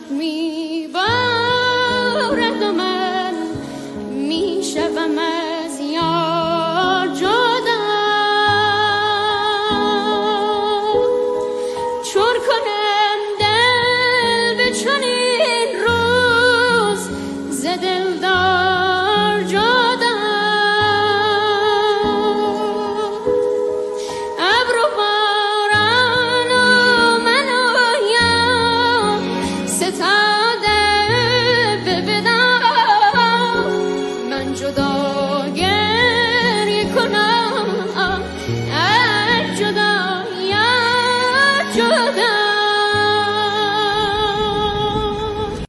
میبارد و من میشوم از یار جدا. چون کنم دل به چنین روز ز دلدار جدا. ابر و باران و من و یار ستاده به ودا. من جدا